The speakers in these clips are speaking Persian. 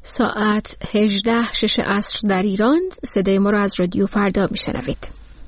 ساعت 18:06 عصر در ایران. صدای ما را از رادیو فردا میشنوید.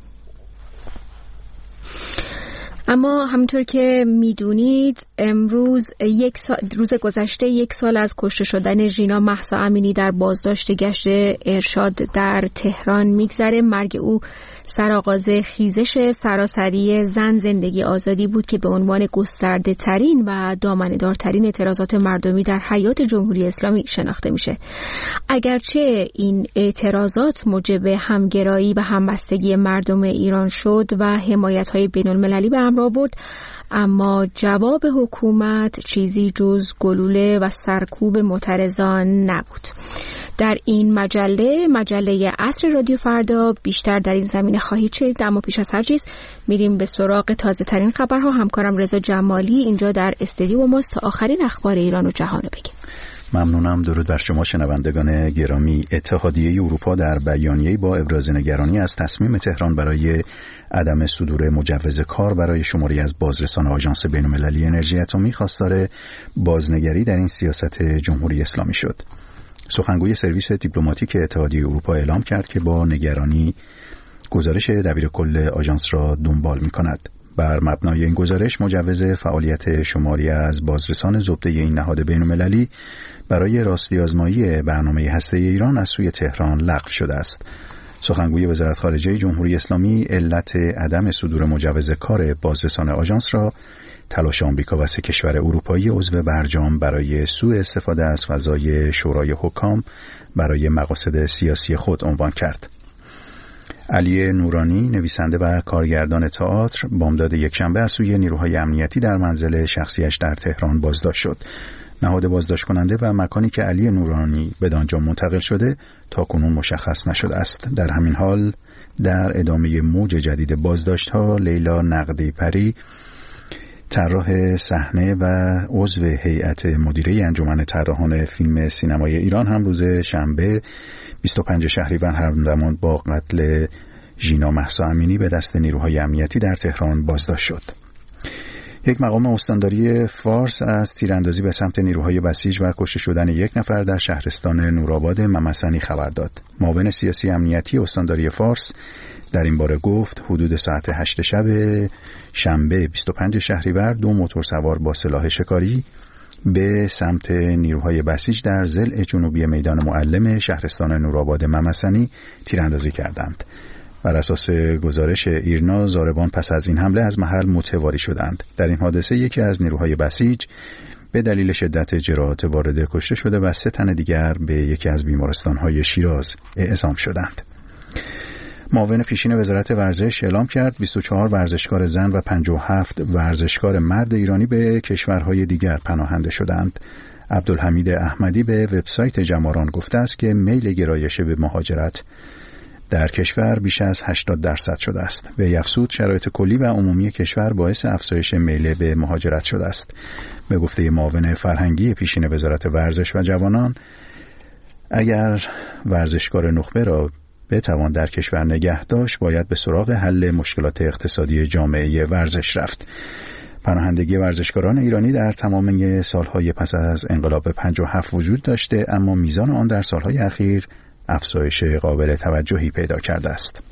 اما همونطور که میدونید امروز روز گذشته 1 سال از کشته شدن ژینا مهسا امینی در بازداشت گشت ارشاد در تهران میگذره. مرگ او سرآغاز خیزش سراسری زن زندگی آزادی بود که به عنوان گسترده ترین و دامنه دارترین اعتراضات مردمی در حیات جمهوری اسلامی شناخته میشه. اگرچه این اعتراضات موجب همگرایی و همبستگی مردم ایران شد و حمایت‌های بین‌المللی به همراه آورد، اما جواب حکومت چیزی جز گلوله و سرکوب معترضان نبود. در این مجله عصر رادیو فردا بیشتر در این زمینه خواهید شنید، اما پیش از هر چیز میریم به سراغ تازه ترین خبرها. همکارم رضا جمالی اینجا در استودیو ماست تا آخرین اخبار ایران و جهان رو بگیم. ممنونم. درود بر شما شنوندگان گرامی. اتحادیه اروپا در بیانیه‌ای با ابراز نگرانی از تصمیم تهران برای عدم صدور مجوز کار برای شماری از بازرسان آژانس بین‌المللی انرژی اتمی خواستار بازنگری در این سیاست جمهوری اسلامی شد. سخنگوی سرویس دیپلماتیک اتحادیه اروپا اعلام کرد که با نگرانی گزارش دبیرکل آژانس را دنبال می‌کند. بر مبنای این گزارش مجوز فعالیت شماری از بازرسان زبده این نهاد بین‌المللی برای راستی آزمایی برنامه هسته‌ای ایران از سوی تهران لغو شده است. سخنگوی وزارت خارجه جمهوری اسلامی علت عدم صدور مجوز کار بازرسان آژانس را تلاش آمریکا و 3 کشور اروپایی عضو برجام برای سوء استفاده از فضای شورای حکام برای مقاصد سیاسی خود عنوان کرد. علی نورانی، نویسنده و کارگردان تئاتر، بامداد یکشنبه از سوی نیروهای امنیتی در منزل شخصیش در تهران بازداشت شد. نهاد بازداشت کننده و مکانی که علی نورانی بدانجا منتقل شده تاکنون مشخص نشده است. در همین حال در ادامه موج جدید بازداشت‌ها، لیلا نقدی پری، طراح صحنه و عضو هیئت مدیره انجمن طراحان فیلم سینمای ایران هم روز شنبه 25 شهریور همزمان با قتل ژینا مهسا امینی به دست نیروهای امنیتی در تهران بازداشت شد. یک مقام استانداری فارس از تیراندازی به سمت نیروهای بسیج و کشته شدن 1 نفر در شهرستان نورآباد ممسنی خبر داد. معاون سیاسی امنیتی استانداری فارس در این باره گفت حدود ساعت 8 شب شنبه 25 شهریور 2 موتورسوار با سلاح شکاری به سمت نیروهای بسیج در ضلع جنوبی میدان معلم شهرستان نورآباد ممسنی تیراندازی کردند. بر اساس گزارش ایرنا، ضاربان پس از این حمله از محل متواری شدند. در این حادثه یکی از نیروهای بسیج به دلیل شدت جراحات وارده کشته شده و 3 تن دیگر به یکی از بیمارستان‌های شیراز اعزام شدند. معاون پیشین وزارت ورزش اعلام کرد 24 ورزشکار زن و 57 ورزشکار مرد ایرانی به کشورهای دیگر پناهنده شدند. عبدالحمید احمدی به وبسایت جماران گفته است که میل گرایش به مهاجرت در کشور بیش از 80% شده است. وی افزود شرایط کلی و عمومی کشور باعث افزایش میل به مهاجرت شده است. به گفته معاون فرهنگی پیشین وزارت ورزش و جوانان، اگر ورزشکار نخبه را بتوان در کشور نگه داشت باید به سراغ حل مشکلات اقتصادی جامعه ورزش رفت. پناهندگی ورزشکاران ایرانی در تمامی سالهای پس از انقلاب 57 وجود داشته، اما میزان آن در سالهای اخیر افزایش قابل توجهی پیدا کرده است.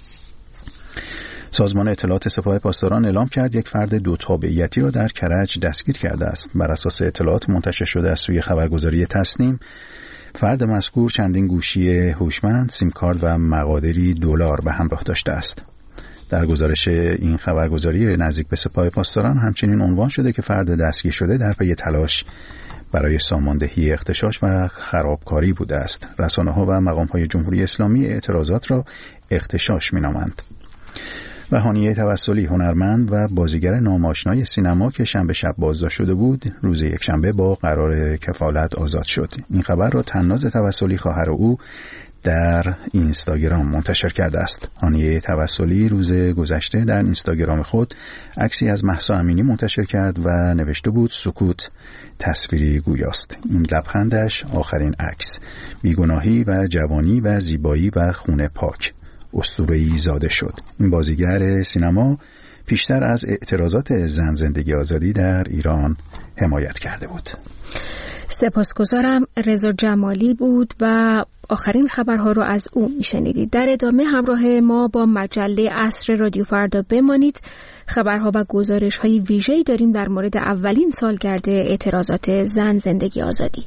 سازمان اطلاعات سپاه پاسداران اعلام کرد 1 فرد 2 تابعیتی را در کرج دستگیر کرده است. بر اساس اطلاعات منتشر شده از سوی خبرگزاری تسنیم، فرد مذکور چندین گوشی هوشمند، سیم کارت و مقادیری دلار به همراه داشته است. در گزارش این خبرگزاری نزدیک به سپاه پاسداران همچنین عنوان شده که فرد دستگیر شده در پی تلاش برای ساماندهی اغتشاش و خرابکاری بوده است. رسانه‌ها و مقام‌های جمهوری اسلامی اعتراضات را اغتشاش می‌نامند. و هانیه توسلی، هنرمند و بازیگر ناماشنای سینما که شنبه شب بازداشت شده بود، روز یکشنبه با قرار کفالت آزاد شد. این خبر را طناز توسلی، خواهر او، در اینستاگرام منتشر کرده است. هانیه توسلی روز گذشته در اینستاگرام خود عکسی از مهسا امینی منتشر کرد و نوشته بود سکوت تصویری گویاست. این لبخندش آخرین عکس. بیگناهی و جوانی و زیبایی و خون پاک. اسطوره‌ای زاده شد. این بازیگر سینما پیشتر از اعتراضات زن زندگی آزادی در ایران حمایت کرده بود. سپاسگزارم. رضا جمالی بود و آخرین خبرها رو از او میشنیدید. در ادامه همراه ما با مجله عصر رادیو فردا بمانید. خبرها و گزارش‌های ویژه‌ای داریم در مورد اولین سالگرد اعتراضات زن زندگی آزادی.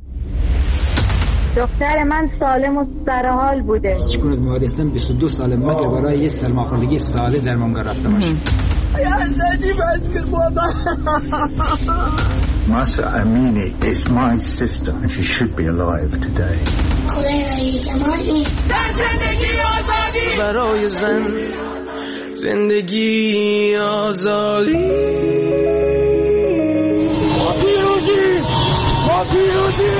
دختر من سالم و سرحال بوده. چگونه بیمارستان 22 سال مگه برای یه سرماخوردگی ساده درمانگاه رفته باشه. یا زدی بس که بابا. Mahsa Amini is my sister and she should be alive today. خدای جمالی. زندگی آزادی. برای زن زندگی آزادی. ما پیروزی.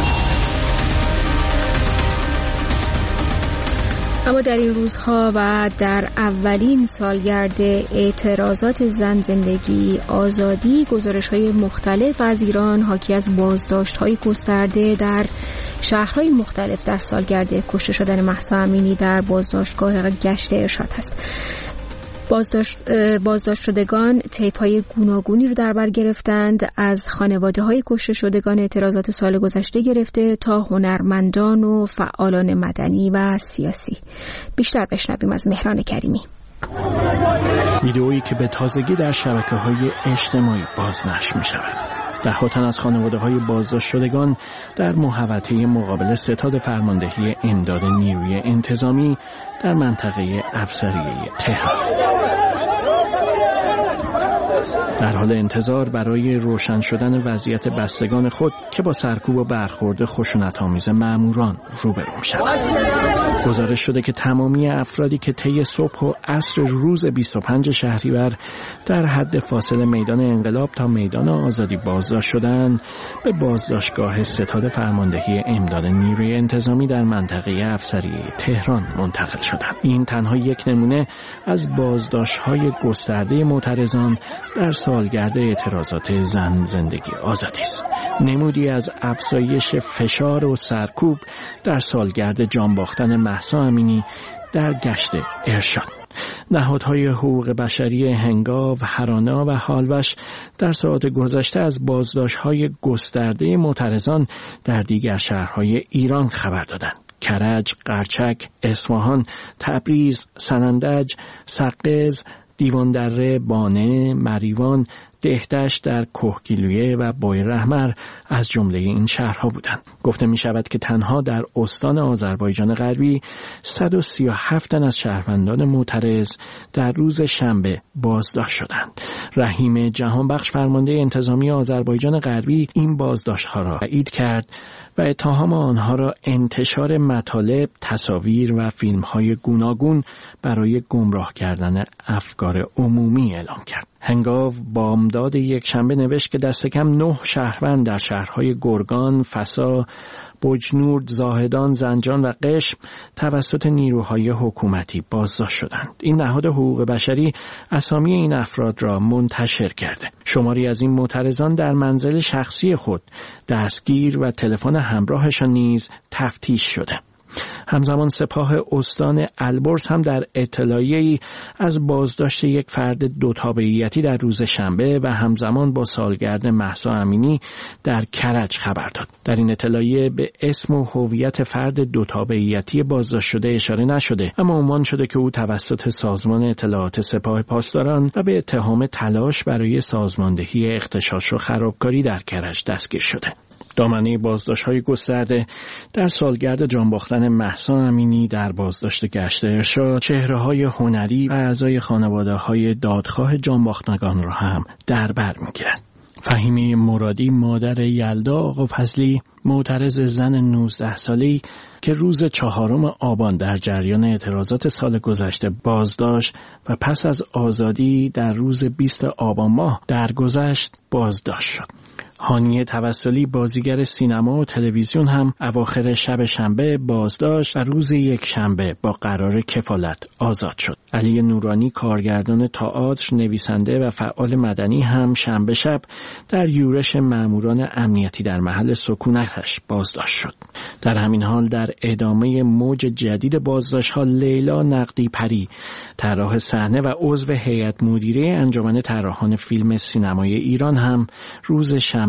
اما در این روزها و در اولین سالگرد اعتراضات زن زندگی آزادی، گزارش‌های مختلف از ایران حاکی از بازداشت‌های گسترده در شهرهای مختلف در سالگرد کشته شدن مهسا امینی در بازداشتگاه گشت ارشاد هست. بازداشت شدگان تیپ‌های گوناگونی رو در بر گرفتند، از خانواده‌های کشته شدگان اعتراضات سال گذشته گرفته تا هنرمندان و فعالان مدنی و سیاسی. بیشتر بشنویم از مهران کریمی. ویدئویی که به تازگی در شبکه‌های اجتماعی بازنشر می‌شود. ده‌ها تن از خانواده‌های بازداشت شدگان در محوطه مقابل ستاد فرماندهی امداد نیروی انتظامی در منطقه افسریه تهران در حال انتظار برای روشن شدن وضعیت بستگان خود که با سرکوب و برخورد خشونت‌آمیز ماموران روبرو می‌شوند. گزارش شده که تمامی افرادی که طی صبح و عصر روز 25 شهریور در حد فاصل میدان انقلاب تا میدان آزادی بازداشت شدند، به بازداشتگاه ستاد فرماندهی امداد نیروی انتظامی در منطقه افسریه تهران منتقل شدند. این تنها یک نمونه از بازداشت‌های گسترده معترضان در سالگرد اعتراضات زن زندگی آزادی است. نمودی از افزایش فشار و سرکوب در سالگرد جان باختن مهسا امینی در گشت ارشاد. نهادهای حقوق بشری هنگاو، هرانا و هالوش در ساعات گذشته از بازداشت‌های گسترده معترضان در دیگر شهرهای ایران خبر دادند. کرج، قرچک، اصفهان، تبریز، سنندج، سقز، دیواندره، بانه، مریوان، دهدشت در کهگیلویه و بویراحمر از جمله این شهرها بودند. گفته می شود که تنها در استان آذربایجان غربی 137 تن از شهروندان معترض در روز شنبه بازداشت شدند. رحیم جهانبخش فرمانده انتظامی آذربایجان غربی این بازداشت‌ها را تایید کرد و اتهام آنها را انتشار مطالب، تصاویر و فیلم‌های گوناگون برای گمراه کردن افکار عمومی اعلام کرد. هنگاو بامداد یک شنبه نوشت که دست کم 9 شهروند در شهرهای گرگان، فسا، بجنورد، زاهدان، زنجان و قشم توسط نیروهای حکومتی بازداشت شدند. این نهاد حقوق بشری اسامی این افراد را منتشر کرده. شماری از این معترضان در منزل شخصی خود دستگیر و تلفن همراهشان نیز تفتیش شده. همزمان سپاه استان البرز هم در اطلاعیه‌ای از بازداشت یک فرد دو تابعیتی در روز شنبه و همزمان با سالگرد مهسا امینی در کرج خبر داد. در این اطلاعیه به اسم و هویت فرد دو تابعیتی بازداشت شده اشاره نشده، اما عنوان شده که او توسط سازمان اطلاعات سپاه پاسداران و به اتهام تلاش برای سازماندهی اغتشاش و خرابکاری در کرج دستگیر شده. دامنه بازداشت‌های گسترده در سالگرد جان باختن مهسا امینی در بازداشت گشت ارشاد، چهره‌های هنری و اعضای خانواده‌های دادخواه جان باختگان را هم در بر می‌گیرد. فهیمه مرادی مادر یلدا آقا فضلی، معترض زن 19 ساله‌ای که روز 4 آبان در جریان اعتراضات سال گذشته بازداشت و پس از آزادی در روز 20 آبان ماه درگذشت بازداشت شد. هانیه توسلی بازیگر سینما و تلویزیون هم اواخر شب شنبه بازداشت و روز یک شنبه با قرار کفالت آزاد شد. علی نورانی کارگردان تئاتر، نویسنده و فعال مدنی هم شنبه شب در یورش ماموران امنیتی در محل سکونتش بازداشت شد. در همین حال در ادامه موج جدید بازداشت‌ها لیلا نقدی پری، طراح صحنه و عضو هیئت مدیره انجمن طراحان فیلم سینمای ایران هم روز شنبه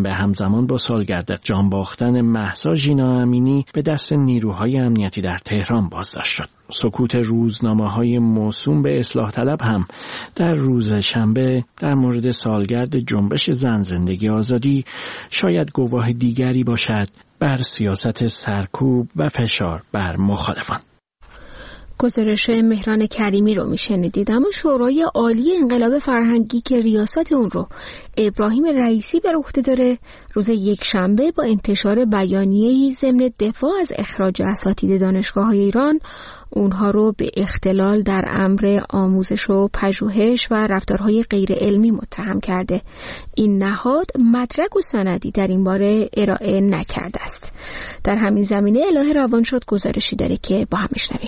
شنبه همزمان با سالگرد جان باختن مهسا ژینا امینی به دست نیروهای امنیتی در تهران بازداشت شد. سکوت روزنامه‌های موسوم به اصلاح طلب هم در روز شنبه در مورد سالگرد جنبش زن زندگی آزادی شاید گواه دیگری باشد بر سیاست سرکوب و فشار بر مخالفان. گزارش مهران کریمی رو میشنیدید. اما شورای عالی انقلاب فرهنگی که ریاست اون رو ابراهیم رئیسی بر عهده داره، روز یکشنبه با انتشار بیانیه‌ای ضمن دفاع از اخراج اساتید دانشگاه‌های ایران اونها رو به اختلال در امر آموزش و پژوهش و رفتارهای غیر علمی متهم کرده. این نهاد مدرک و سندی در این باره ارائه نکرده است. در همین زمینه الهه روانشاد گزارشی داره که با هم میشنویم.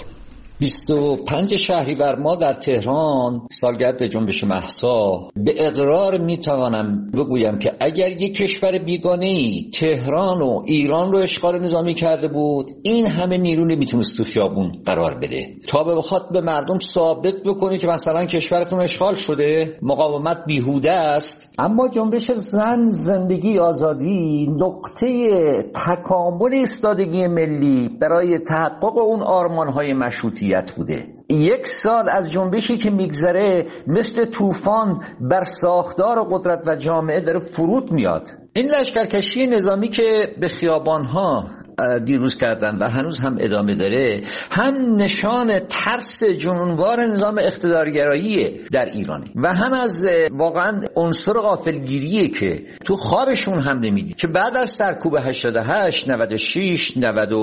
25 شهریور ما در تهران سالگرد جنبش مهسا. به اقرار میتوانم بگویم که اگر یک کشور بیگانه‌ای تهران و ایران رو اشغال نظامی کرده بود، این همه نیرو نمیتونست تو خیابون قرار بده تا بخواد به مردم ثابت بکنه که مثلا کشورتون اشغال شده، مقاومت بیهوده است. اما جنبش زن زندگی آزادی نقطه تکامل ایستادگی ملی برای تحقق اون آرمان‌های مشروطی بوده. یک سال از جنبشی که میگذره مثل طوفان بر ساختار قدرت و جامعه داره فرود میاد. این لشکرکشی نظامی که به خیابانها دیروز کردن و هنوز هم ادامه داره، هم نشان ترس جنونوار نظام اقتدارگرایی در ایرانه و هم از واقعا عنصر غافلگیریه که تو خوابشون هم نمیدی که بعد از سرکوب 88 96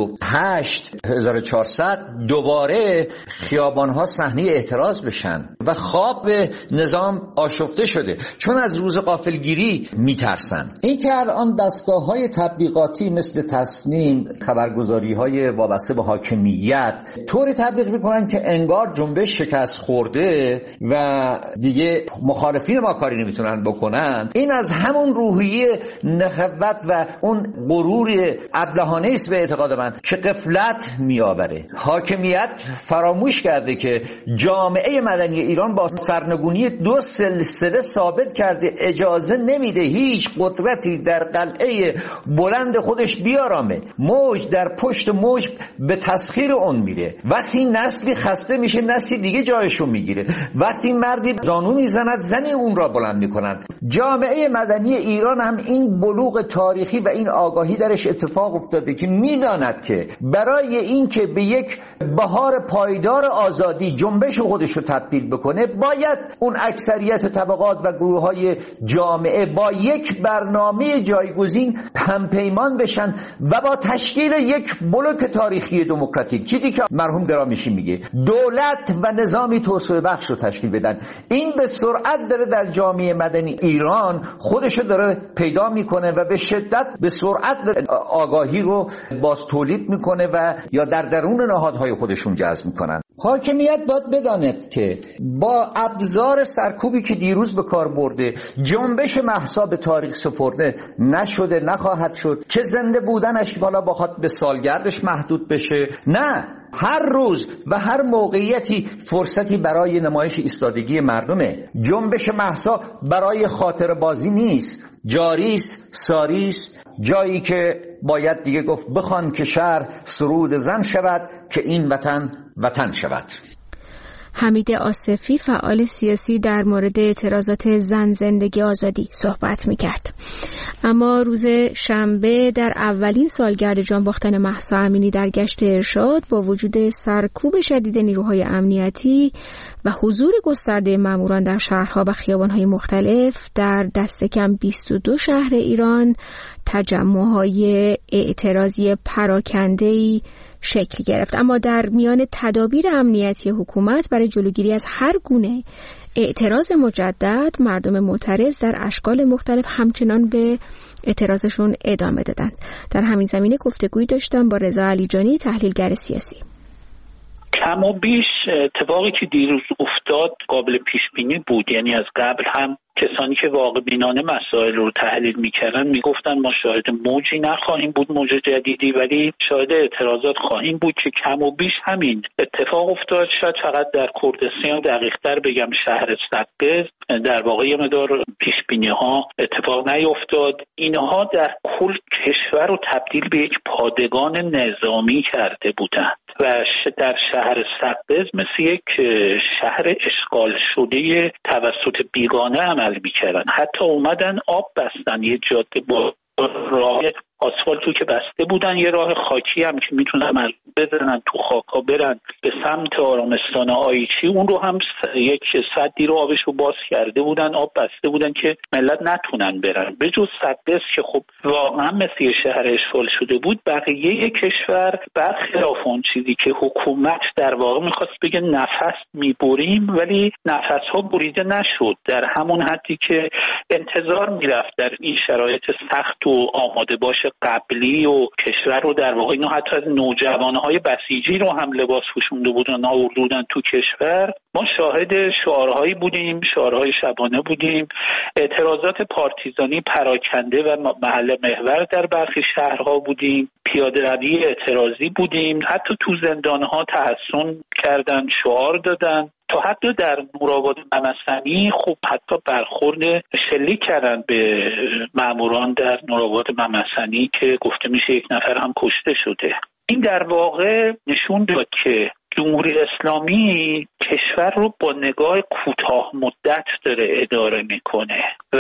98 1400 دوباره خیابانها صحنه اعتراض بشن و خواب نظام آشفته شده، چون از روز غافلگیری میترسن. این که الان دستگاه‌های تبلیغاتی مثل تصنیم، خبرگزاری‌های وابسته به حاکمیت طوری تبلیغ میکنن که انگار جنبش شکست خورده و دیگه مخالفین ما کاری نمیتونن بکنن. این از همون روحیه نخوت و اون غرور ابلهانه است به اعتقاد من که غفلت میآوره. حاکمیت فراموش کرده که جامعه مدنی ایران با سرنگونی 2 سلسله ثابت کرده اجازه نمیده هیچ قدرتی در قلعه بلند خودش بیارامه. موج در پشت موج به تسخیر اون میره. وقتی نسلی خسته میشه نسلی دیگه جایشون میگیره. وقتی مردی زانو میزند زنی اون را بلند میکنند. جامعه مدنی ایران هم این بلوغ تاریخی و این آگاهی درش اتفاق افتاده که میداند که برای این که به یک بهار پایدار آزادی جنبش خودش رو تبدیل بکنه، باید اون اکثریت طبقات و گروه‌های جامعه با یک برنامه جایگزین همپیمان بشن و با تشکیل یک بلوک تاریخی دموکراتیک، چیزی که مرحوم گرامیشی میگه، دولت و نظامی توسعه بخش رو تشکیل بدن. این به سرعت داره در جامعه مدنی ایران خودش رو داره پیدا میکنه و به شدت به سرعت آگاهی رو باز تولید میکنه و یا در درون نهادهای خودشون جذب میکنن. حاکمیت باید بداند که با ابزار سرکوبی که دیروز به کار برده، جنبش مهسا به تاریخ سپرده نشده، نخواهد شد. چه زنده بودنش بالا بخواد به سالگردش محدود بشه، نه، هر روز و هر موقعیتی فرصتی برای نمایش ایستادگی مردمه. جنبش مهسا برای خاطر بازی نیست، جاریست، ساریست، جایی که باید دیگه گفت بخوان که شهر سرود زن شود که این وطن شود. حمید آصفی فعال سیاسی در مورد اعتراضات زن زندگی آزادی صحبت می‌کرد. اما روز شنبه در اولین سالگرد جان باختن مهسا امینی در گشت ارشاد با وجود سرکوب شدید نیروهای امنیتی و حضور گسترده ماموران در شهرها و خیابان‌های مختلف در دست کم 22 شهر ایران تجمع‌های اعتراضی پراکنده‌ای شکل گرفت. اما در میان تدابیر امنیتی حکومت برای جلوگیری از هر گونه اعتراض مجدد، مردم معترض در اشکال مختلف همچنان به اعتراضشون ادامه دادند. در همین زمینه گفتگویی داشتم با رضا علیجانی، تحلیلگر سیاسی. کم و بیش اتفاقی که دیروز افتاد قابل پیش بینی بود. یعنی از قبل هم کسانی که واقع بینانه مسائل رو تحلیل میکردن میگفتن ما شاهد موجی نخواهیم بود، موج جدیدی، ولی شاهد اعتراضات خواهیم بود که کم و بیش همین اتفاق افتاد. شاید فقط در کردستان دقیق‌تر بگم شهر سقز در واقع یه مقدار پیش بینی ها اتفاق نیفتاد. اینها در کل کشور رو تبدیل به یک پادگان نظامی کرده بودند و در شهر سقز مثل یک شهر اشغال شده توسط بیگانه عمل میکردن. حتی اومدن آب بستن، یه جاده با راه آسفالتو که بسته بودن، یه راه خاکی هم که میتونن بزنن تو خاکا برن به سمت آرامستان آیچی، اون رو هم یک سدی رو آبش رو باز کرده بودن، آب بسته بودن که ملت نتونن برن. به جز سقز که خب واقعا مثل یه شهر اشغال شده بود، بقیه کشور برخلاف اون چیزی که حکومت در واقع میخواست بگه نفس میبریم، ولی نفس ها بریده نشد در همون حدی که انتظار میرفت در این شرایط سخت و آماده باشه قبلی و کشور رو در واقع اینو حتی از نوجوانهای بسیجی رو هم لباس پوشونده بودن آوردن تو کشور. ما شاهد شعارهایی بودیم، شعارهای شبانه بودیم، اعتراضات پارتیزانی پراکنده و محل محور در برخی شهرها بودیم، پیاده روی اعتراضی بودیم، حتی تو زندانها تحصن کردن، شعار دادن، تا حتی در نورآباد ممسنی خب حتی برخورد شلیک کردن به ماموران در نورآباد ممسنی که گفته میشه یک نفر هم کشته شده. این در واقع نشون داد که جمهوری اسلامی کشور رو با نگاه کوتاه مدت داره اداره میکنه و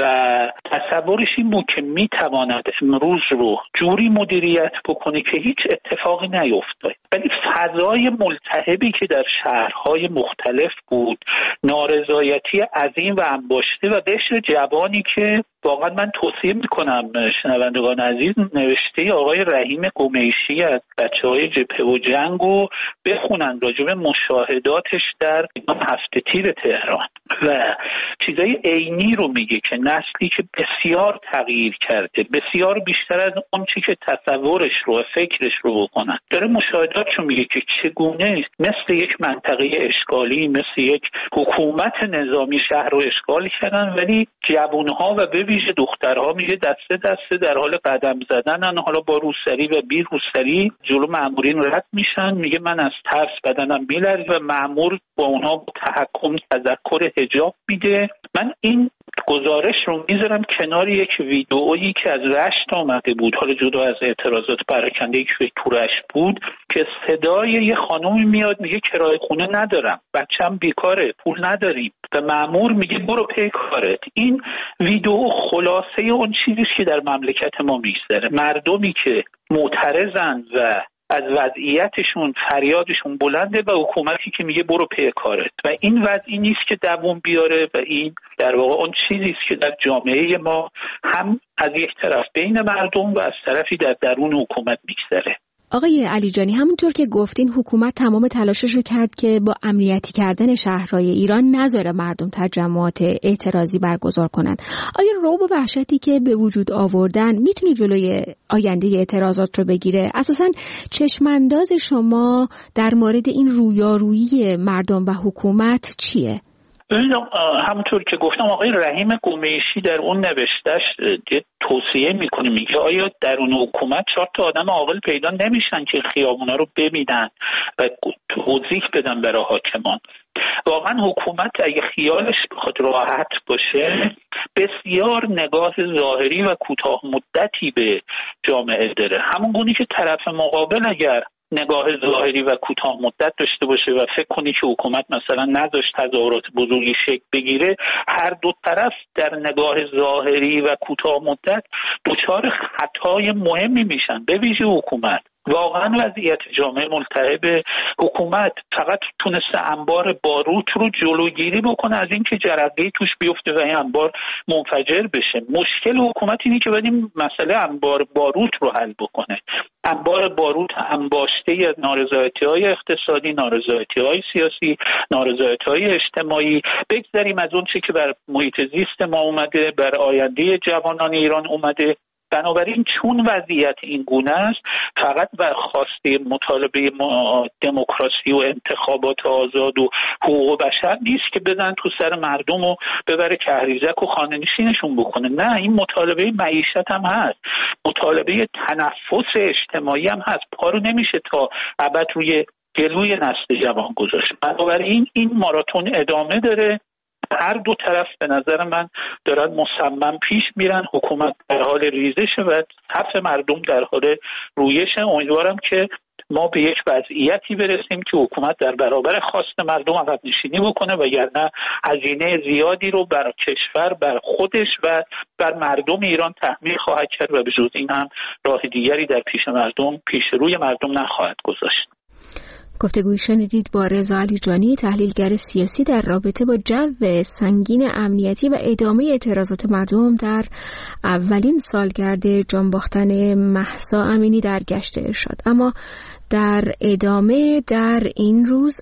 تصورش این بود که میتواند امروز رو جوری مدیریت بکنه که هیچ اتفاقی نیفتاد. ولی فضای ملتهبی که در شهرهای مختلف بود، نارضایتی عظیم و انباشته و قشر جوانی که واقعا من توصیه میکنم شنوندگان عزیز نوشته آقای رحیم قمیشی از بچه‌های جبهه و جنگ رو بخونن راجع به مشاهداتش در هفته تیر تهران و چیزای عینی رو میگه که نسلی که بسیار تغییر کرده، بسیار بیشتر از اون چی که تصورش رو فکرش رو بکنن، داره مشاهداتشو میگه که چگونه مثل یک منطقه اشغالی، مثل یک حکومت نظامی شهر رو اشغال کردن، ولی جوانها و به ویژه دخترها میگه دسته دسته در حال قدم زدنن، حالا با روسری و بی روسری جلو مامورین رد میشن. میگه من از ترس بدنم میلرزه و مامور با اونها با تحکم تذکر حجاب میده. من این گزارش رو میذارم کنار یک ویدئویی که از رشت آمده بود، حالا جدا از اعتراضات پراکنده که تو رشت بود، که صدای یه خانومی میاد میگه کرایه خونه ندارم، بچه‌م بیکاره، پول نداریم، و مأمور میگه برو پی کارت. این ویدئو خلاصه اون چیزی که در مملکت ما میگذره. مردمی که معترضن و از وضعیتشون فریادشون بلنده و حکومتی که میگه برو پی کارت، و این وضعی نیست که دوام بیاره و این در واقع اون چیزی است که در جامعه ما هم از یک طرف بین مردم و از طرفی در درون حکومت میگذره. آقای علیجانی، همونطور که گفتین حکومت تمام تلاشش رو کرد که با امنیتی کردن شهرهای ایران نذاره مردم تجمعات اعتراضی برگزار کنن. آیا رعب و وحشتی که به وجود آوردن میتونه جلوی آینده اعتراضات رو بگیره؟ اساساً چشمانداز شما در مورد این رویارویی مردم و حکومت چیه؟ همونطور که گفتم آقای رحیم قمیشی در اون نوشتش توصیه میکنه، میگه آیا درون حکومت 4 تا آدم عاقل پیدا نمیشن که خیابونا رو ببینن و توضیح بدن برای حاکمان؟ واقعا حکومت اگه خیالش بخواد راحت باشه بسیار نگاه ظاهری و کوتاه مدتی به جامعه داره، همون گونه که طرف مقابل اگر نگاه ظاهری و کوتاه مدت داشته باشه و فکر کنی که حکومت مثلا نذاشت تظاهرات بزرگی شکل بگیره، هر دو طرف در نگاه ظاهری و کوتاه مدت دچار خطای مهمی میشن، به ویژه حکومت. واقعا وضعیت جامعه ملتهب، حکومت فقط تونسته انبار باروت رو جلوگیری بکنه از اینکه جرقه‌ای توش بیفته و این انبار منفجر بشه. مشکل حکومت اینه که باید این مسئله انبار باروت رو حل بکنه. انبار باروت انباشته از نارضایتی‌های اقتصادی، نارضایتی‌های سیاسی، نارضایتی‌های اجتماعی، بگذاریم از اون چیزی که بر محیط زیست ما اومده، بر آینده جوانان ایران اومده، بنابراین چون وضعیت این گونه است، فقط بر خواسته مطالبه دموکراسی و انتخابات آزاد و حقوق بشر نیست که بزن تو سر مردم و ببره کهریزک و خانه نشینشون بکنه. نه، این مطالبه معیشت هم هست، مطالبه تنفس اجتماعی هم هست. پا رو نمیشه تا ابد روی گلوی نسل جوان گذاشت. بنابراین این ماراتون ادامه داره. هر دو طرف به نظر من دارن مصمم پیش میرن. حکومت در حال ریزشه و صف مردم در حال رویشه. امیدوارم که ما به یک وضعیتی برسیم که حکومت در برابر خواست مردم عقب نشینی بکنه، وگرنه هزینه زیادی رو بر کشور، بر خودش و بر مردم ایران تحمیل خواهد کرد و به جز این هم راه دیگری در پیش روی مردم نخواهد گذاشت. گفتگوی شنیدید با رضا علیجانی، تحلیلگر سیاسی، در رابطه با جو سنگین امنیتی و ادامه اعتراضات مردم در اولین سالگرد جانباختن مهسا امینی در گشت ارشاد. اما در ادامه در این روز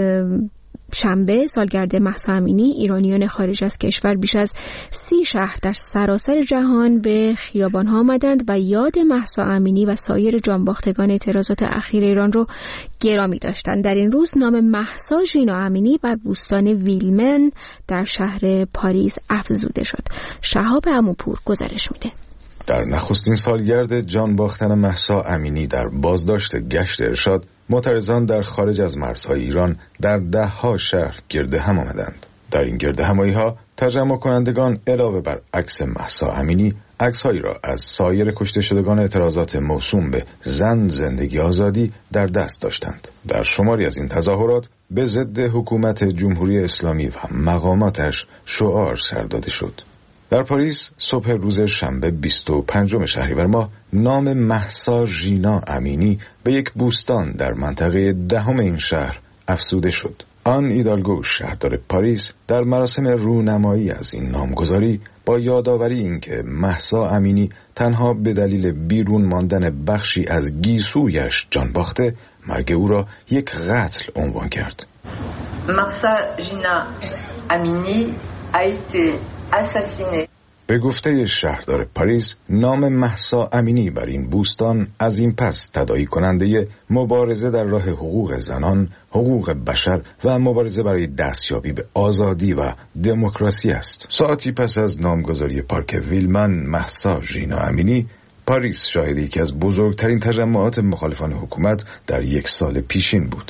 شنبه سالگرد مهسا امینی، ایرانیان خارج از کشور بیش از 30 شهر در سراسر جهان به خیابان‌ها آمدند و یاد مهسا امینی و سایر جانباختگان اعتراضات اخیر ایران رو گرامی داشتند. در این روز نام مهسا ژینا امینی بر بوستان ویلمن در شهر پاریس افزوده شد. شهاب عموپور گزارش میده. در نخستین سالگرد جانباختن مهسا امینی در بازداشت گشت ارشاد، معترضان در خارج از مرزهای ایران در 10 شهر گرد هم آمدند. در این گرد همایی‌ها تجمع کنندگان علاوه بر عکس مهسا امینی، عکس‌هایی را از سایر کشته شدگان اعتراضات موسوم به زن، زندگی، آزادی در دست داشتند. در شماری از این تظاهرات به ضد حکومت جمهوری اسلامی و مقاماتش شعار سر داده شد. در پاریس صبح روز شنبه 25 شهریور ماه نام مهسا ژینا امینی به یک بوستان در منطقه 10 این شهر افزوده شد. آن ایدالگو، شهردار پاریس، در مراسم رونمایی از این نامگذاری با یادآوری اینکه مهسا امینی تنها به دلیل بیرون ماندن بخشی از گیسویش جان باخته، مرگ او را یک قتل عنوان کرد. مهسا ژینا امینی a été assassinée. به گفته شهردار پاریس، نام مهسا امینی بر این بوستان از این پس تداعی کننده مبارزه در راه حقوق زنان، حقوق بشر و مبارزه برای دستیابی به آزادی و دموکراسی است. ساعتی پس از نامگذاری پارک ویلمن مهسا ژینا امینی، پاریس شاهد یکی از بزرگترین تجمعات مخالفان حکومت در یک سال پیشین بود.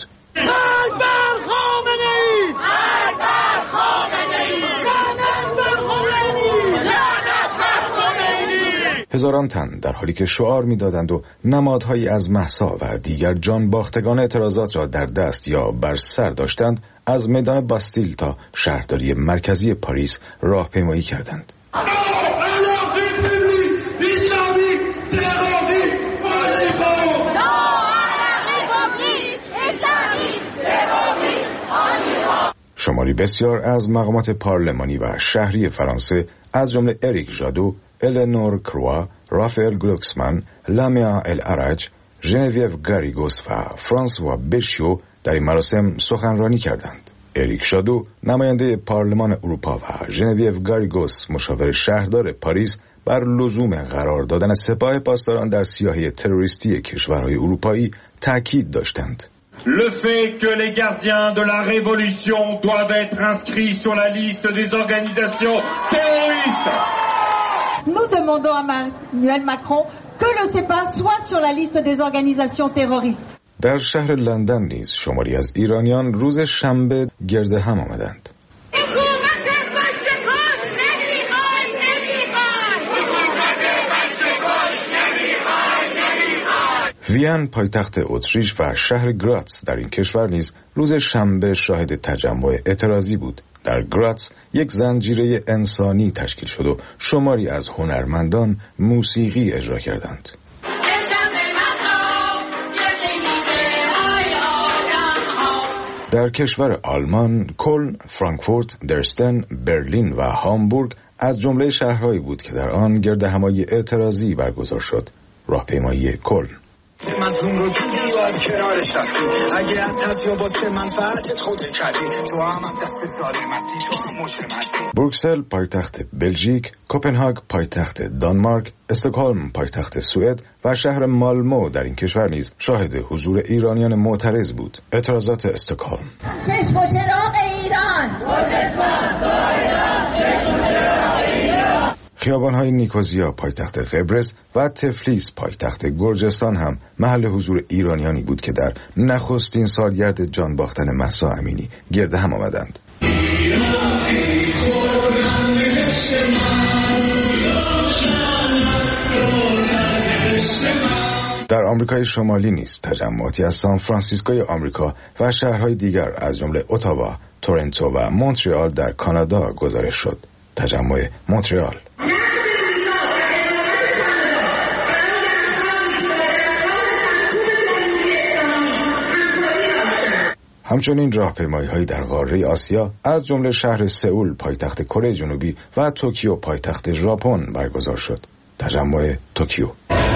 هزاران تن در حالی که شعار می‌دادند و نمادهایی از مهسا و دیگر جان باختگان اعتراضات را در دست یا بر سر داشتند، از میدان باستیل تا شهرداری مرکزی پاریس راهپیمایی کردند. شماری بسیار از مقامات پارلمانی و شهری فرانسه از جمله اریک ژادو، النور کروا، رافائل گلوکسمن، لامیا الارج، ژنویو گاریگوس و فرانسوا بشیو در این مراسم سخنرانی کردند. اریک ژادو، نماینده پارلمان اروپا، و ژنویو گاریگوس، مشاور شهردار پاریس، بر لزوم قرار دادن سپاه پاسداران در سیاهی تروریستی کشورهای اروپایی تاکید داشتند. Le fait que les gardiens de la révolution doivent être inscrits sur la liste des organisations terroristes. Nous demandons à Emmanuel Macron que le CEPA soit sur la liste des organisations terroristes. در شهر لندن نیز شماری از ایرانیان روز شنبه گرد هم آمدند. وین، پایتخت اتریش، و شهر گراتس در این کشور نیز روز شنبه شاهد تجمع اعتراضی بود. در گراتس یک زنجیره انسانی تشکیل شد و شماری از هنرمندان موسیقی اجرا کردند. در کشور آلمان، کلن، فرانکفورت، درستن، برلین و هامبورگ از جمله شهرهایی بود که در آن گرد همایی اعتراضی برگزار شد. راهپیمایی کلن. مظلوم رو دیدی و از کنارش رفتی، اگه از ترس یا واسه منفعتت خودت کردی، تو هم دست ظالم هستی، تو هم مجرم هستی. بروکسل پایتخت بلژیک، کوپنهاگ پایتخت دانمارک، استکهلم پایتخت سوئد و شهر مالمو در این کشور نیز شاهد حضور ایرانیان معترض بود. اعتراضات استکهلم: چشم و چراغ ایران، خیابان‌های نیکوزیا پایتخت قبرس و تفلیس پایتخت گرجستان هم محل حضور ایرانیانی بود که در نخستین سالگرد جان باختن مهسا امینی گرد هم آمدند. در آمریکای شمالی نیز تجمعاتی از سان فرانسیسکوی آمریکا و شهرهای دیگر از جمله اتاوا، تورنتو و مونترال در کانادا گزارش شد. تجمع مونترال. همچنین راهپیمایی‌هایی در قاره آسیا از جمله شهر سئول پایتخت کره جنوبی و توکیو پایتخت ژاپن برگزار شد. تجمع توکیو.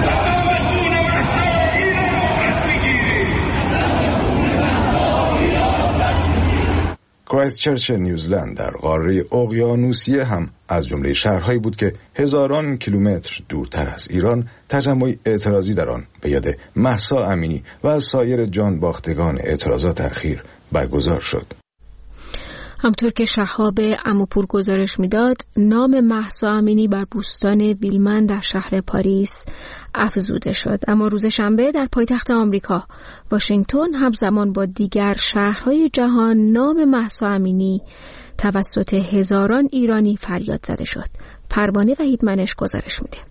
کرایستچرچ نیوزلند در قاره اقیانوسیه هم از جمله شهرهایی بود که هزاران کیلومتر دورتر از ایران تجمعی اعتراضی در آن به یاد مهسا امینی و سایر جان باختگان اعتراضات اخیر برگزار شد. همطور که شهاب عموپور گزارش میداد، نام مهسا امینی بر بوستان ویلمن در شهر پاریس افزوده شد. اما روز شنبه در پایتخت آمریکا واشنگتن همزمان با دیگر شهرهای جهان نام مهسا امینی توسط هزاران ایرانی فریاد زده شد. پروانه وحیدمنش گزارش میده.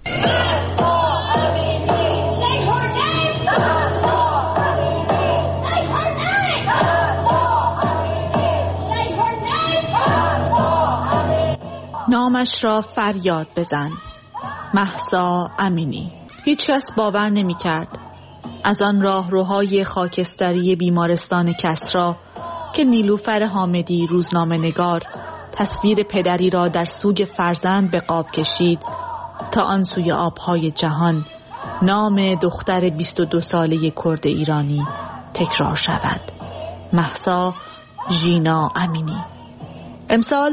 نامش را فریاد بزن. مهسا امینی. هیچ کس باور نمی کرد از آن راهروهای خاکستری بیمارستان کسری که نیلوفر حامدی روزنامه نگار تصویر پدری را در سوگ فرزند به قاب کشید تا آن سوی آبهای جهان نام دختر 22 ساله کرد ایرانی تکرار شود. مهسا ژینا امینی. امسال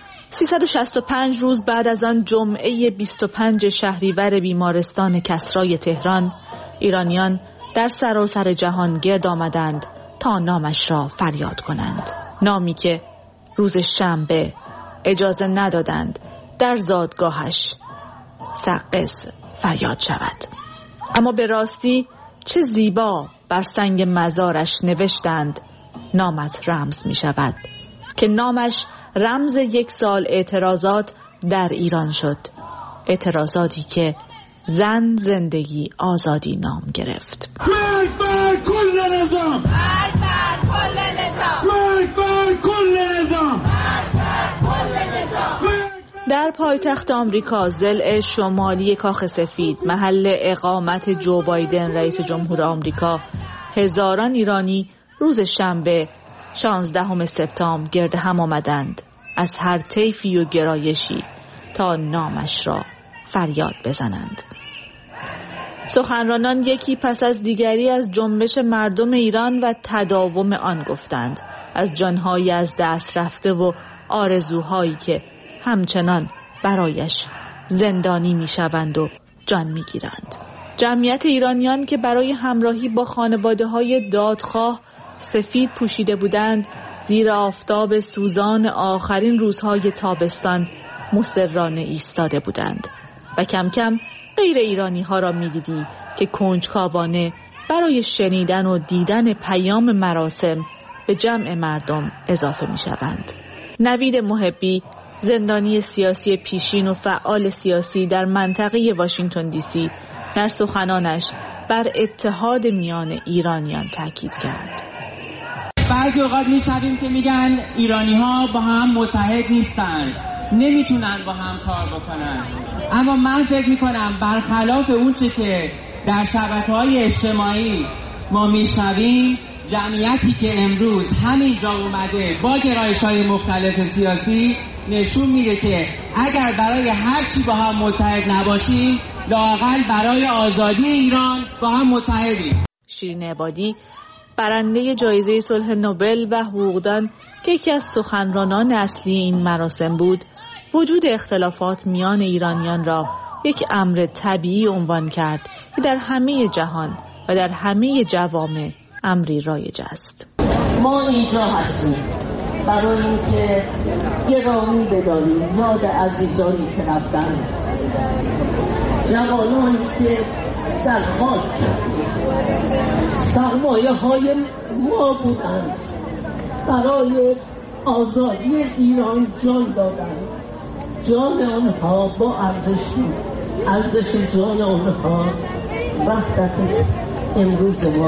365 روز بعد از آن جمعه 25 شهریور بیمارستان کسری تهران، ایرانیان در سراسر جهان گرد آمدند تا نامش را فریاد کنند. نامی که روز شنبه اجازه ندادند در زادگاهش سقز فریاد شود. اما به راستی چه زیبا بر سنگ مزارش نوشتند نامت رمز می شود، که نامش رمز 1 سال اعتراضات در ایران شد. اعتراضاتی که زن، زندگی، آزادی نام گرفت. مرگ بر کل نظام، مرگ بر کل نظام، مرگ بر کل نظام، مرگ بر کل نظام. در پایتخت آمریکا ضلع شمالی کاخ سفید، محل اقامت جو بایدن رئیس جمهور آمریکا، هزاران ایرانی روز شنبه 16 سپتامبر گرد هم آمدند از هر طیفی و گرایشی تا نامش را فریاد بزنند. سخنرانان یکی پس از دیگری از جنبش مردم ایران و تداوم آن گفتند، از جانهای از دست رفته و آرزوهایی که همچنان برایش زندانی میشوند و جان میگیرند. جمعیت ایرانیان که برای همراهی با خانواده‌های دادخواه سفید پوشیده بودند، زیر آفتاب سوزان آخرین روزهای تابستان مصرانه ایستاده بودند و کم کم غیر ایرانی ها را می دیدی که کنجکاوانه برای شنیدن و دیدن پیام مراسم به جمع مردم اضافه می شوند. نوید محبی، زندانی سیاسی پیشین و فعال سیاسی در منطقه واشنگتن دی سی، در سخنانش بر اتحاد میان ایرانیان تاکید کرد. بعضی اوقات میشنویم که میگن ایرانی ها با هم متحد نیستند، نمیتونن با هم کار بکنن، اما من فکر میکنم برخلاف اون چه که در شبکه‌های اجتماعی ما میشنویم، جمعیتی که امروز همینجا اومده با گرایش‌های مختلف سیاسی نشون میده که اگر برای هر چی با هم متحد نباشیم، لااقل برای آزادی ایران با هم متحدیم. شیرین عبادی برنده جایزه صلح نوبل و حقوقدان که یکی از سخنرانان اصلی این مراسم بود، وجود اختلافات میان ایرانیان را یک امر طبیعی عنوان کرد که در همه جهان و در همه جوامع امری رایج است. ما اینجا هستیم برای اینکه گرامی بداریم یاد عزیزانی که رفتن، جوانانی که در خاک سرمایه های ما بودند، برای آزادی ایران جان دادند. جان آنها با ارزش جان آنها وحدت امروز ما.